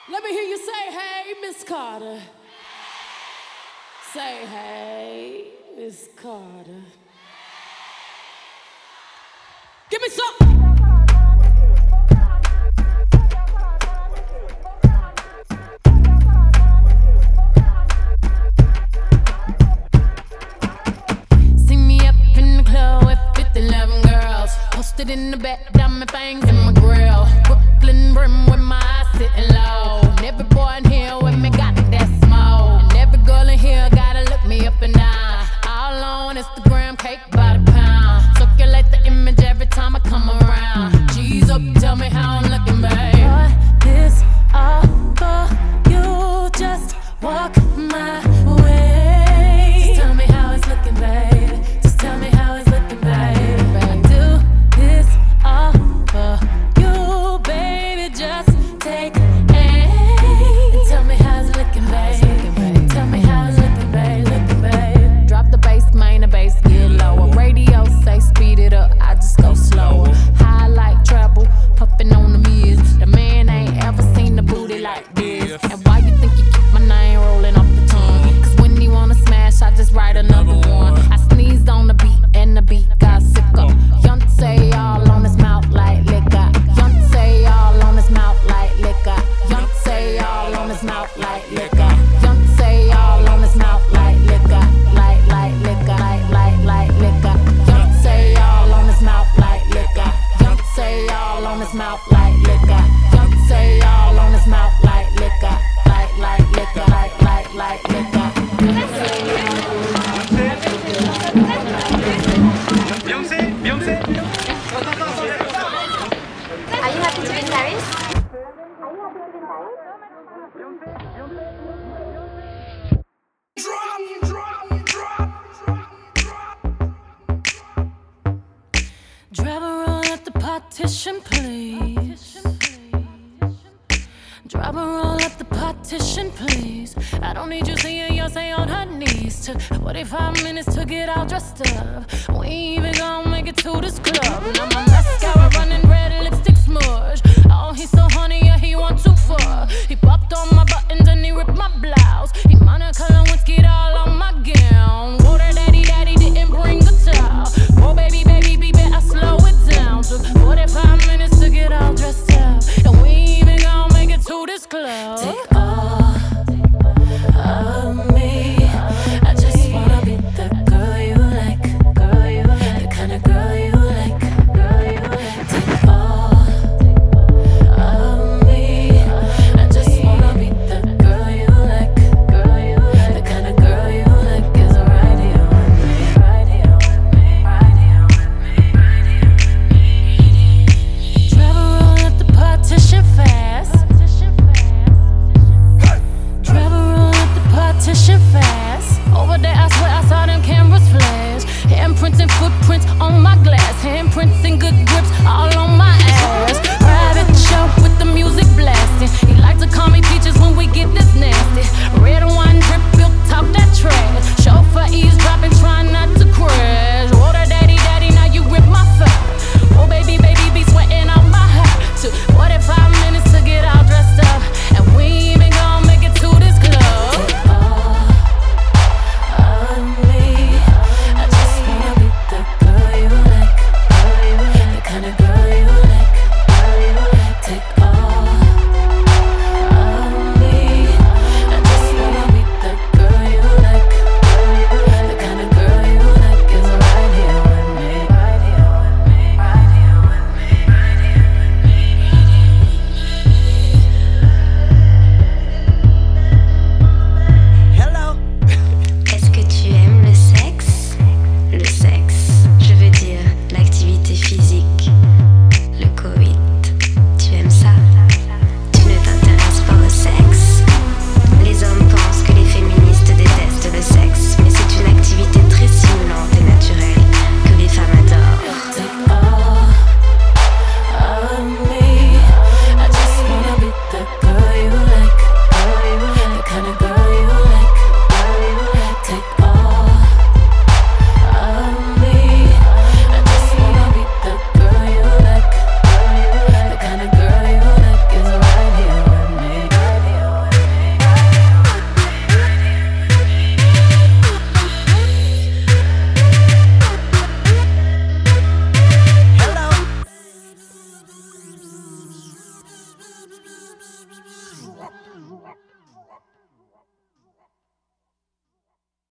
Let me hear you say, hey, Miss Carter. Say, hey, Miss Carter. Give me some. See me up in the club with 50-11 girls. Posted in the back, diamond fangs in my grill. Brooklyn brim with my eyes sitting low. And every boy in here with me got that smoke. And every girl in here gotta look me up and down. All on Instagram, cake by the pound. Circulate the image every time I come around. G's up, tell me how I'm looking, babe. What this all for? You just walk my way. Just tell me how it's looking, babe. Just tell me how it's looking, babe. I do this all for you, baby. Just take aim and tell me how it's looking, babe. Tell me how it's looking, babe. Looking, babe. Drop the bass, main the bass get lower. Radio say speed it up, I just go slower. High like treble, puffin' on the mirrors. The man ain't ever seen the booty like this. And why you think you keep my name rolling off the tongue? Cause when he wanna smash, I just write another one. I sneezed on the beat and the beat got sicker. Yontay all on his mouth like liquor. Yontay all on his mouth like liquor. Yontay all on his mouth like liquor. Yontay all on his mouth like liquor. Like liquor. Like liquor. Yontay all on his mouth like liquor. Yontay all on his mouth like liquor. Yontay all on his mouth like liquor. Like liquor. Like liquor. Are you happy to be in Paris? Driver roll at the partition, please. Driver roll at the partition, please. I don't need you seeing Yonsei on her knees. Took 45 minutes to get all dressed up. We ain't even gonna make it to this club. Now my mascara running, red lipstick smudge. Oh, he's so honey, yeah, he want too far. He popped on my buttons and he ripped my blouse. He Monica Lewinsky all on my gown. Whoa, that daddy didn't bring a towel. Oh, baby, I slow it down. Took 45 minutes to get all dressed up. And we ain't even gonna make it to this club.